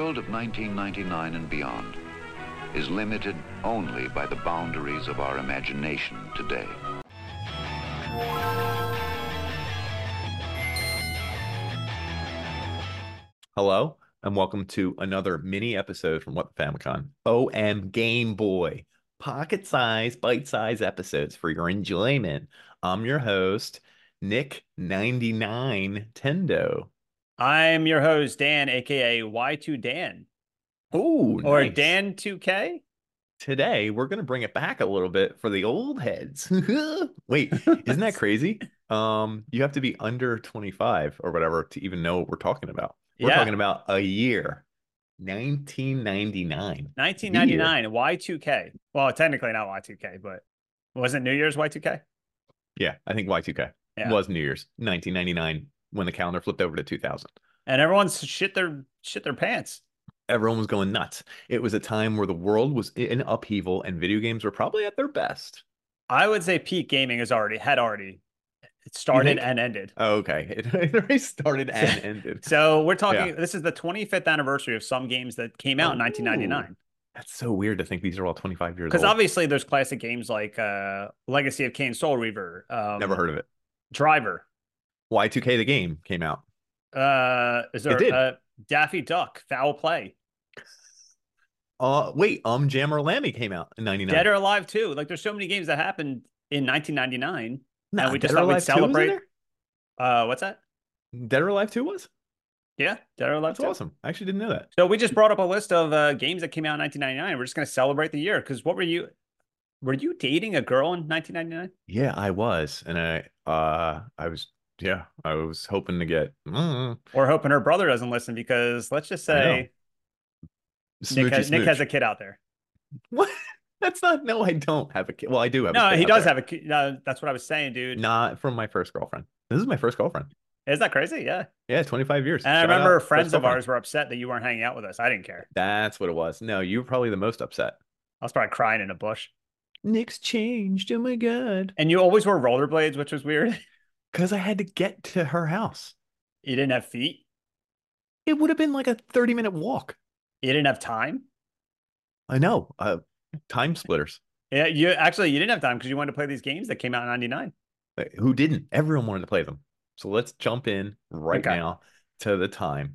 world of 1999 and beyond is limited only by the boundaries of our imagination today. Hello, and welcome to another mini episode from What the Famicom. OM Game Boy. Pocket-sized, bite-sized episodes for your enjoyment. I'm your host, Nick99 Tendo. I'm your host, Dan, aka Y2Dan, Oh, or nice. Dan2K. Today, we're going to bring it back a little bit for the old heads. Wait, isn't that crazy? You have to be under 25 or whatever to even know what we're talking about. We're Yeah, talking about a year, 1999. The year. 1999, Y2K. Well, technically not Y2K, but wasn't New Year's Y2K? Yeah, I think Y2K Yeah, was New Year's 1999 when the calendar flipped over to 2000. and everyone's shit their pants. Everyone was going nuts. It was a time where the world was in upheaval and video games were probably at their best. I would say peak gaming had already You started think? and ended. Oh, okay. It already started So, and ended. so we're Yeah. talking. This is the 25th anniversary of some games that came out in Oh, 1999. that's so weird to think these are all 25 years Because old. obviously there's classic games like Legacy of Kain, Soul Reaver, Never heard of it. Driver. Y2K the game came out. Is It there did. Daffy Duck, Foul Play, Wait, Jammer Lammy came out in Dead 99. or Alive 2? Like, there's so many games that happened in 1999, and Nah, we Dead just or thought we'd Alive 2 was in celebrate. there? What's that? Dead or Alive 2 was? Yeah, Dead or Alive That's 2. awesome. I actually didn't know that. So we just brought up a list of games that came out in 1999. We're just gonna celebrate the year. Because what were you dating a girl in 1999? Yeah, I was. And I was hoping to get We're hoping her brother doesn't listen because let's just I know. say Smoochy Nick has smooch. a kid out there. What? That's not, no, I don't have a kid. Well, I do have a No, kid he out does there. have a kid. No, that's what I was saying, dude. Not from my first girlfriend. This is my first girlfriend. Is that crazy? Yeah. Yeah, 25 years. And I Shout remember out first friends of girlfriend. ours were upset that you weren't hanging out with us. I didn't care. That's what it was. No, you were probably the most upset. I was probably crying in a bush. Nick's changed. Oh my God. And you always wore rollerblades, which was weird. Because I had to get to her house. You didn't have feet. It would have been like a 30-minute walk. You didn't have time. I know. Time splitters. Yeah, you didn't have time because you wanted to play these games that came out in 99. Who didn't? Everyone wanted to play them. So let's jump in right Okay. now to the time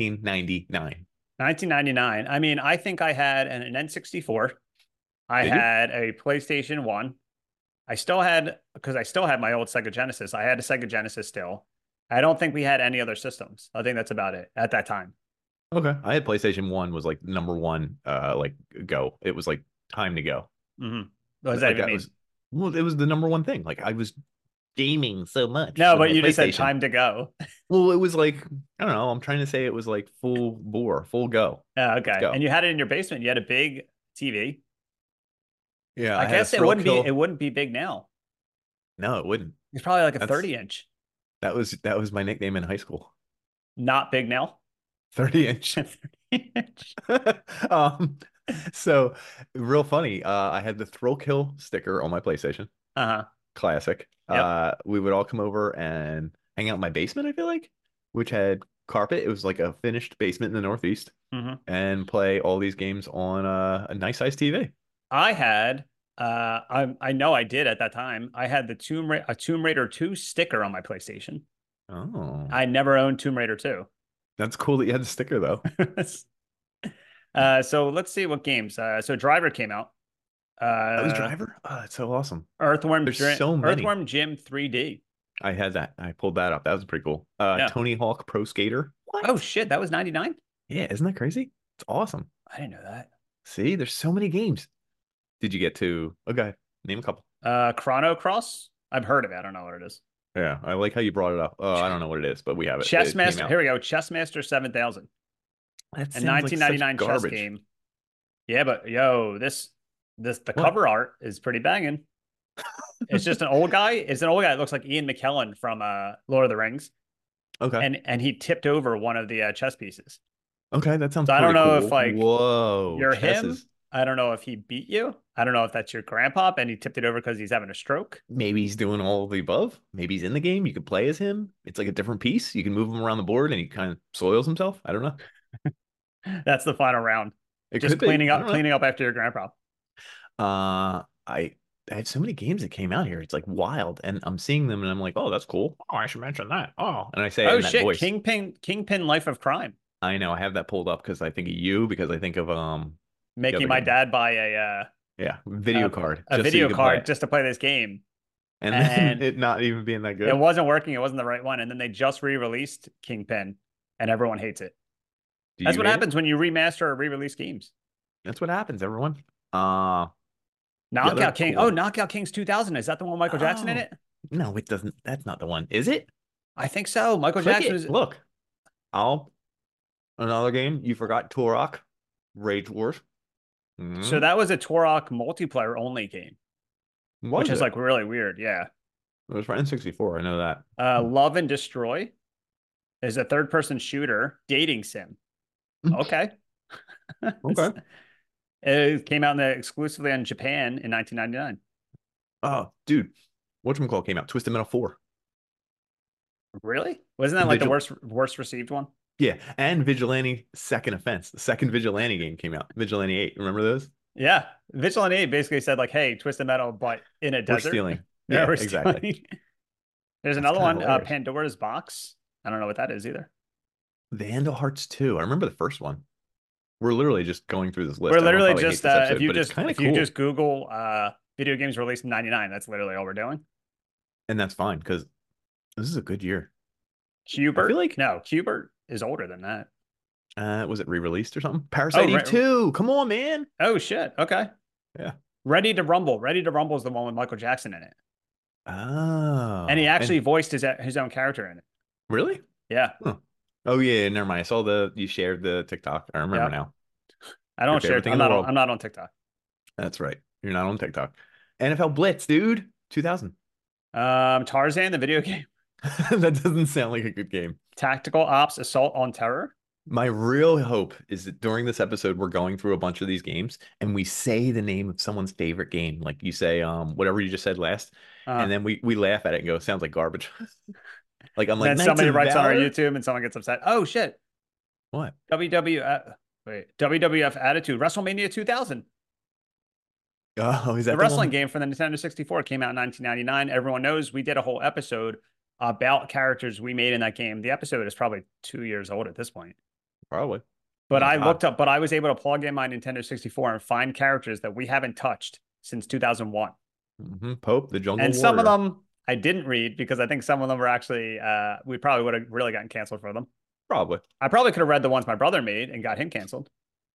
1999. 1999. I mean, I think I had an N64. I Did you? had a PlayStation 1. Because I still had my old Sega Genesis. I had a Sega Genesis still. I don't think we had any other systems. I think that's about it at that time. Okay. I had PlayStation 1 was like number one, like go. It was like time to go. What does that Like even that mean? was, well, it was the number one thing. Like I was gaming so much No, with but my you just said PlayStation. time to go. Well, it was like, I don't know. I'm trying to say it was like full bore, full go. Yeah, Let's okay. go. And you had it in your basement. You had a big TV. Yeah, I I had a guess thrill kill. it wouldn't be big now. No, it wouldn't. It's probably like a That's 30 inch. that was my nickname in high school. Not big now. 30 inch. 30 inch. um, so real funny. I had the thrill kill sticker on my PlayStation. Uh-huh. Classic. Yep. We would all come over and hang out in my basement, I feel like, which had carpet. It was like a finished basement in the Northeast, Hmm. and play all these games on a nice sized TV. I had I know I did at that time. I had the Tomb Raider 2 sticker on my PlayStation. Oh, I never owned Tomb Raider 2. that's cool that you had the sticker though. So let's see what games. So Driver came out. That was Uh Driver. Oh, that's so awesome. There's so many. Earthworm Jim 3D. I had that. I pulled that up. That was pretty cool. Yeah. Tony Hawk Pro Skater. What? Oh shit, that was 99? Yeah, isn't that crazy? It's awesome. I didn't know that. See, there's so many games. Did you get to? Okay, name a couple. Chrono Cross. I've heard of it. I don't know what it is. Yeah, I like how you brought it up. I don't know what it is, but we have it. Chess It came Master. out. Here we go. Chess Master 7000. That A sounds like such 1999 chess garbage. game. Yeah, but yo, the What? cover art is pretty banging. It's just an old guy. It's an old guy that looks like Ian McKellen from Lord of the Rings, Okay. and he tipped over one of the chess pieces. Okay, that sounds So I don't pretty know if cool. like Whoa, you're chess him. is I don't know if he beat you. I don't know if that's your grandpa and he tipped it over because he's having a stroke. maybe he's doing all of the above. Maybe he's in the game. You could play as him. It's like a different piece. You can move him around the board and he kind of soils himself. I don't know. That's the final round. It Just could be. I don't know. cleaning up after your grandpa. I had so many games that came out here. It's like wild, and I'm seeing them, and I'm like, oh, that's cool. Oh, I should mention that. Oh, and I say it Oh in that shit, voice. Kingpin Life of Crime. I know I have that pulled up because I think of you because I think of the Making other my game. dad buy Yeah, video card a just so you video can play card it, just to play this game. and then And it not even being that it good. wasn't working. It wasn't the right one. And then they just re-released Kingpin, and everyone hates it. Do That's you what hate happens it? when you remaster or re-release games. That's what happens, everyone. Uh, the other Knockout King. Oh, cool. Knockout Kings 2000. Is that the one with Michael Jackson in Oh it? no, it doesn't. That's not the one, is it? I think so. Michael Click Jackson it. was. Look, I'll another game. You forgot Turok, Rage Wars. So Hmm. that was a Turok multiplayer only game, which Was is it? like really weird. Yeah. It was for N64. I know that. Love and Destroy is a third person shooter dating sim. Hmm. Okay. Okay. It came out exclusively in Japan in 1999. Oh, dude, whatchamacallit came out? Twisted Metal 4. Really? Wasn't that like the Vigil. worst received one? Yeah, and Vigilante Second Offense. The second Vigilante game came out. Vigilante 8. Remember those? Yeah. Vigilante basically said like, "Hey, Twisted Metal, but in a We're desert." stealing. Yeah, Yeah, we're exactly. stealing. There's That's another kind of one, hilarious. Pandora's Box. I don't know what that is either. Vandal Hearts 2. I remember the first one. We're literally just going through this list. We're Everyone literally probably hates just this episode, but it's kind of if you cool. just Google video games released in '99, that's literally all we're doing. And that's fine because this is a good year. I Cubert? feel like, No, Cubert is older than that. was it re-released or something? Oh, Parasite Eve 2. Come on, man. oh shit. Okay. Yeah. Ready to Rumble. Ready to Rumble is the one with Michael Jackson in it. And he Oh, actually and voiced his own character in it. really? Yeah. Huh. Oh yeah, never mind. I saw you shared the TikTok. I remember Yeah. now. I Your don't share. favorite thing in the world. I'm not on TikTok. That's right. You're not on TikTok. NFL Blitz, dude. 2000. Tarzan, the video game. That doesn't sound like a good game. Tactical Ops Assault on Terror. My real hope is that during this episode, we're going through a bunch of these games and we say the name of someone's favorite game. Like you say, whatever you just said last, Uh, and then we laugh at it and go, sounds like garbage. Like I'm like, then Knights somebody of writes on our Valor? YouTube and someone gets upset. Oh shit. What? WWF Attitude WrestleMania 2000. Oh, is The that the wrestling one? game for the Nintendo 64 came out in 1999. Everyone knows we did a whole episode about characters we made in that game. The episode is probably 2 years old at this point. Probably. But Oh, I God. looked up, but I was able to plug in my Nintendo 64 and find characters that we haven't touched since 2001. Pope, the Jungle And some of Warrior. them I didn't read because I think some of them were actually, we probably would have really gotten canceled for them. Probably. I probably could have read the ones my brother made and got him canceled.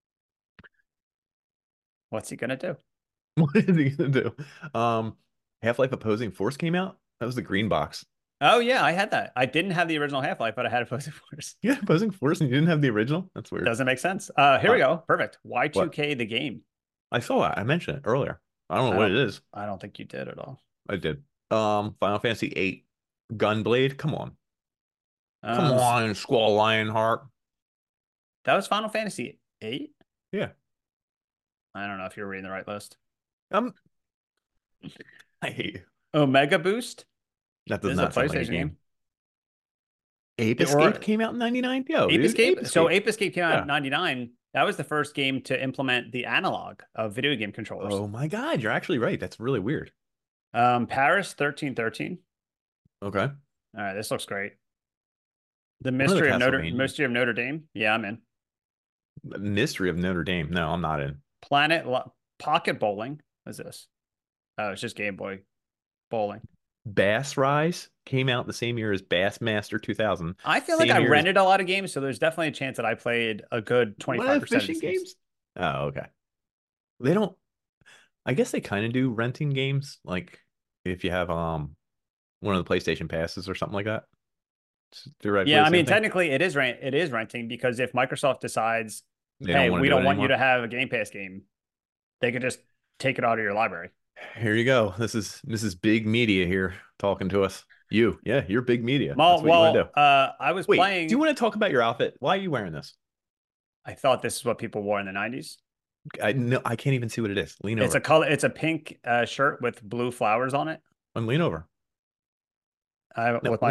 What's he going to do? What is he gonna do? Half-Life Opposing Force came out. That was the green box. Oh, yeah, I had that. I didn't have the original Half-Life, but I had Opposing Force. Yeah, Opposing Force, and you didn't have the original. That's weird. Doesn't make sense. Here we go. Perfect. What? Y2K, the game. I saw that. I mentioned it earlier. I don't know what it is. I don't think you did at all. I did. Final Fantasy VIII, Gunblade. Come on, come Um, on, Squall Lionheart. That was Final Fantasy VIII? Yeah. I don't know if you're reading the right list. Um, I hate you. Omega Boost? That This does is a not sound like a PlayStation game. game. Ape The- or- Escape came out in '99. Yo, Ape dude, Escape? So Ape Escape came out Yeah. in 99. That was the first game to implement the analog of video game controllers. Oh my God, you're actually right. That's really weird. Paris 1313. Okay. All right, this looks great. The What are the Castlevania? Mystery of Notre Dame. Yeah, I'm in. Mystery of Notre Dame. No, I'm not in. Pocket Bowling. What is this? Oh, it's just Game Boy Bowling. Bass Rise came out the same year as Bassmaster 2000. I feel like Same I year as- rented a lot of games, so there's definitely a chance that I played a good 25% of fishing these games? Oh, okay. They don't. I guess they kind of do renting games, like if you have one of the PlayStation passes or something like that. It's directly Yeah, the I same mean, thing. technically it is renting because if Microsoft decides, They hey, wanna we do don't it want you anymore. to have a Game Pass game, they could just take it out of your library. Here you go. This is big media here talking to us. Yeah, you're big media. Well, That's what you want to do. I was Wait, playing. do you want to talk about your outfit? Why are you wearing this? I thought this is what people wore in the 90s. I can't even see what it is. Lean over. It's a pink shirt with blue flowers on it. Lean over. No, With my lean.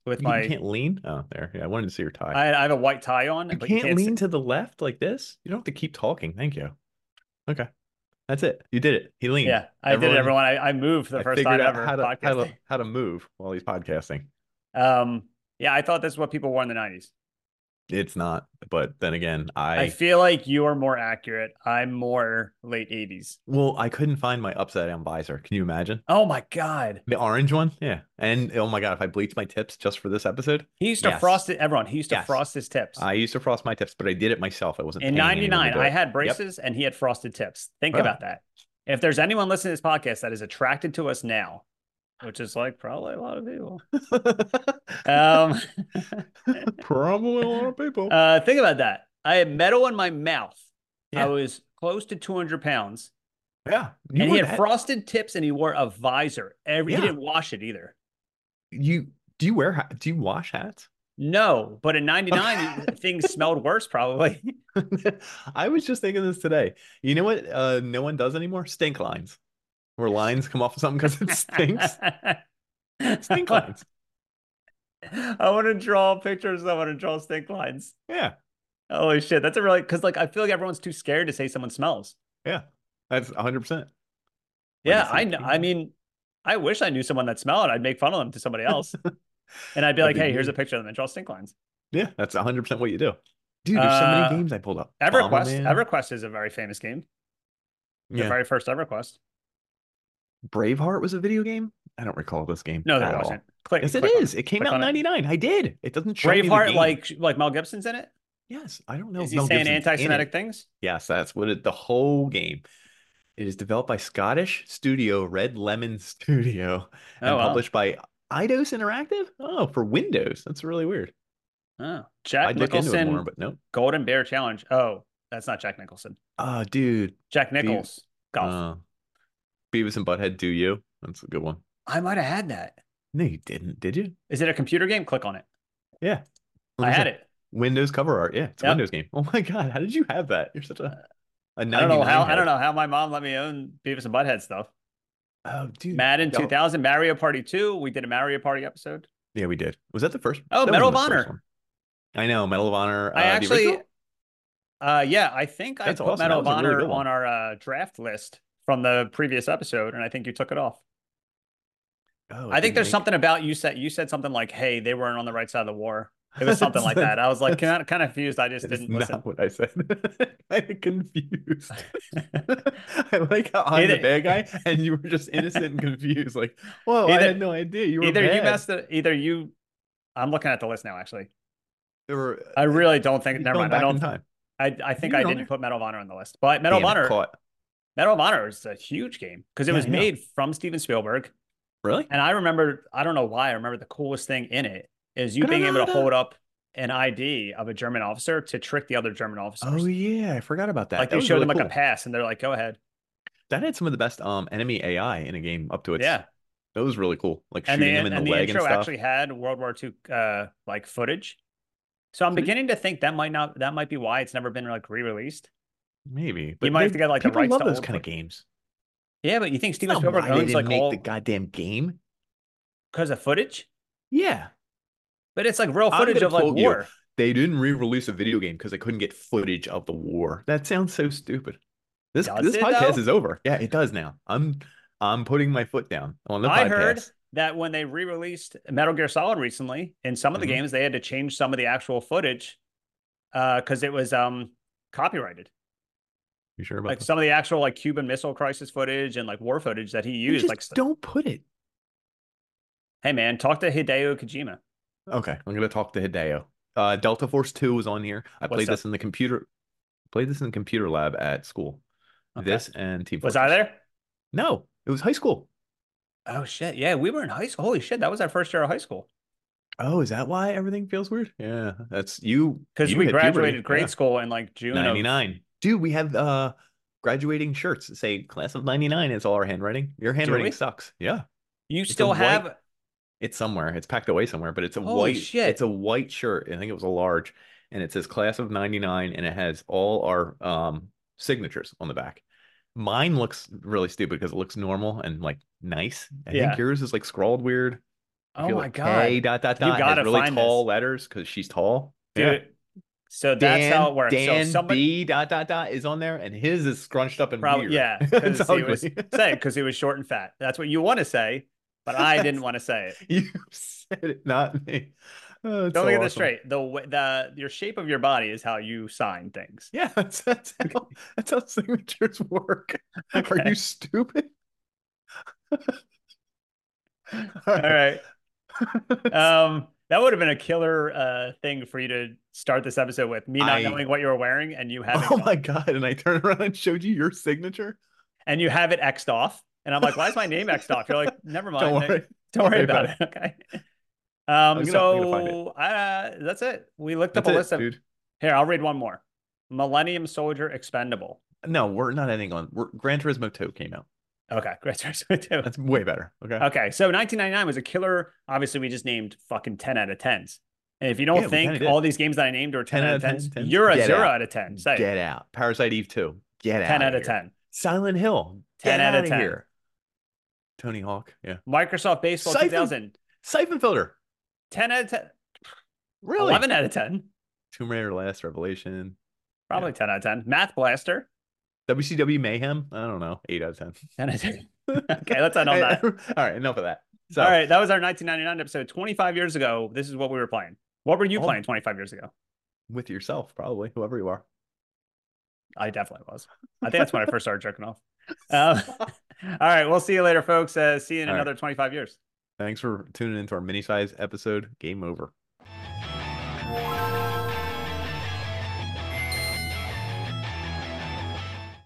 with You my. can't lean. Oh, there. Yeah, I wanted to see your tie. I have a white tie on, You but you can't can't see. lean to the left like this. You don't have to keep talking. Thank you. Okay, that's it. You did it. He leaned. Yeah, I did it, Everyone, everyone. I moved for the I first figured time out ever podcasting. how to move while he's podcasting. Yeah, I thought this is what people wore in the 90s. It's not, but then again, I feel like you're more accurate. I'm more late 80s. I couldn't find my upside down visor. Can you imagine? Oh my God. The orange one? Yeah. And oh my God, if I bleached my tips just for this episode, He used to yes. frost it, everyone. He used to Yes. frost his tips. I used to frost my tips, but I did it myself. I wasn't In paying anyone to 99, do I it. had Yep. braces and he had frosted tips. Think Oh. about that. If there's anyone listening to this podcast that is attracted to us now, which is like probably a lot of people. Probably a lot of people. Think about that. I had metal in my mouth. Yeah. I was close to 200 pounds. Yeah. And he had frosted tips and he wore a visor. He didn't wash it either. Do you wash hats? No, but in 99, things smelled worse probably. I was just thinking this today. You know what no one does anymore? Stink lines. Where lines come off of something because it stinks. Stink lines. I want to draw pictures. I want to draw stink lines. Yeah. Holy shit. That's a really, because like I feel like everyone's too scared to say someone smells. Yeah. That's 100%. Yeah, I know. I mean, I wish I knew someone that smelled. I'd make fun of them to somebody else. And I'd be like, hey, here's a picture of them and draw stink lines. Yeah, that's 100% what you do. Dude, there's so many games I pulled up. EverQuest. EverQuest is a very famous game. The very first EverQuest. Braveheart was a video game? I don't recall this game. No, there wasn't. Yes, it is. It came out in 99. I did. It doesn't show me the Braveheart, game. like Mel Gibson's in it? Yes, I don't know. Is he saying anti-Semitic things? Yes, that's what the whole game. It is developed by Scottish studio Red Lemon Studio and published by Eidos Interactive. Oh, for Windows. That's really weird. Oh, Jack I'd look into it Nicholson, more, but no. Golden Bear Challenge. Oh, that's not Jack Nicholson. Oh, dude. Jack Nichols. Golf. Beavis and Butthead Do You. That's a good one. I might have had that. No, you didn't. Did you? Is it a computer game? Click on it. Yeah. I had it. Windows cover art. Yeah, it's a Windows game. Oh my God, how did you have that? You're such a 99 I don't know how my mom let me own Beavis and Butthead stuff. Oh, dude. Madden 2000, Mario Party 2. We did a Mario Party episode. Yeah, we did. Was that the first? Oh, Medal of Honor. I know, Medal of Honor. I actually, I think I put Medal of Honor really on our draft list from the previous episode, and I think you took it off. Oh, I think there's something about you said something like, "Hey, they weren't on the right side of the war." It was something like that. I was like kind of confused. I just didn't listen. Not what I said. I'm confused. I like how I'm the bad guy and you were just innocent and confused. Like, whoa, I had no idea. You were either bad. you messed it. Either you. I'm looking at the list now. Actually, I really don't think. Never mind. I don't. Time. I think I didn't put Medal of Honor on the list, but Medal of Honor is a huge game because it was made from Steven Spielberg. Really? And I remember, I don't know why, I remember the coolest thing in it is you being able to hold up an ID of a German officer to trick the other German officers. Oh yeah, I forgot about that. Like they showed them like a pass and they're like, go ahead. That had some of the best enemy AI in a game up to its. Yeah. That was really cool. Like shooting him in the leg and stuff. And the intro actually had World War II like footage. So I'm beginning to think that might be why it's never been like re-released. Maybe. But you might have to get like the rights love to those kind of games. Yeah, but you think Steven Spielberg owns like all the goddamn game because of footage? Yeah, but it's like real footage of like war. They didn't re-release a video game because they couldn't get footage of the war. That sounds so stupid. This podcast is over. Yeah, it does now. I'm putting my foot down on the podcast. I heard that when they re-released Metal Gear Solid recently, in some of the games they had to change some of the actual footage because it was copyrighted. You sure about like that? Some of the actual like Cuban Missile Crisis footage and like war footage that he used? Like, don't put it. Hey man, talk to Hideo Kojima. Okay, I'm gonna talk to Hideo. Delta Force 2 was on here. I played this in the computer. Played this in the computer lab at school. Okay. This and Team Fortress. Was I there? No, it was high school. Oh shit! Yeah, we were in high school. Holy shit, that was our first year of high school. Oh, is that why everything feels weird? Yeah, that's you. Because we graduated grade school in like June '99. Dude, we have graduating shirts that say "Class of '99." It's all our handwriting. Your handwriting sucks. Yeah. You still have? It's somewhere. It's packed away somewhere, but it's a Holy white. Shit. It's a white shirt. I think it was a large, and it says "Class of '99," and it has all our signatures on the back. Mine looks really stupid because it looks normal and like nice. I think yours is like scrawled weird. I Oh feel my like God. K dot dot You dot has gotta really find tall this. letters because she's tall. Yeah. Dude. So that's how it works. So if Dan somebody B dot dot dot is on there, and his is scrunched up and probably, weird. yeah, It's because he was ugly. saying because he was short and fat. That's what you want to say, but I didn't want to say it. You said it, not me. Oh, it's Don't so get this awesome. straight. The your shape of your body is how you sign things. Yeah, that's how signatures work. Are Okay. you stupid? All All right. right. That would have been a killer thing for you to start this episode with. Me not I knowing what you were wearing and you having Oh my God. And I turned around and showed you your signature. and you have it X'd off. And I'm like, why is my name X'd off? You're like, never Don't mind. worry. Don't worry about about it. it. Okay. I'm gonna find it. So that's it. We looked up That's a it, list of dude. here, I'll read one more. Millennium Soldier Expendable. No, we're not ending on Gran Turismo 2 came out. Okay, great. Too. That's way better. Okay. Okay, so 1999 was a killer. Obviously, we just named fucking 10 out of 10s. And if you don't Yeah, we kinda think did. all these games that I named are 10 out of 10s, you're a Get 0 out. out of 10. Say Get out. Parasite Eve 2. Get 10 out out of here. 10. Silent Hill. 10 Get out of out 10. here. Tony Hawk. Yeah. Microsoft Baseball Siphon 2000. Siphon Filter. 10 out of 10. Really? 11 out of 10. Tomb Raider Last Revelation. Probably 10 out of 10. Math Blaster. WCW Mayhem. I don't know. 8 out of 10. 10 out of 10. Okay, let's end on that. All right, enough of that. So All right, that was our 1999 episode. 25 years ago, this is what we were playing. What were you playing 25 years ago? with yourself, probably, whoever you are. I definitely was. I think that's when I first started jerking off. All right, we'll see you later, folks. See you in All right. another 25 years. Thanks for tuning into our mini size episode. Game over.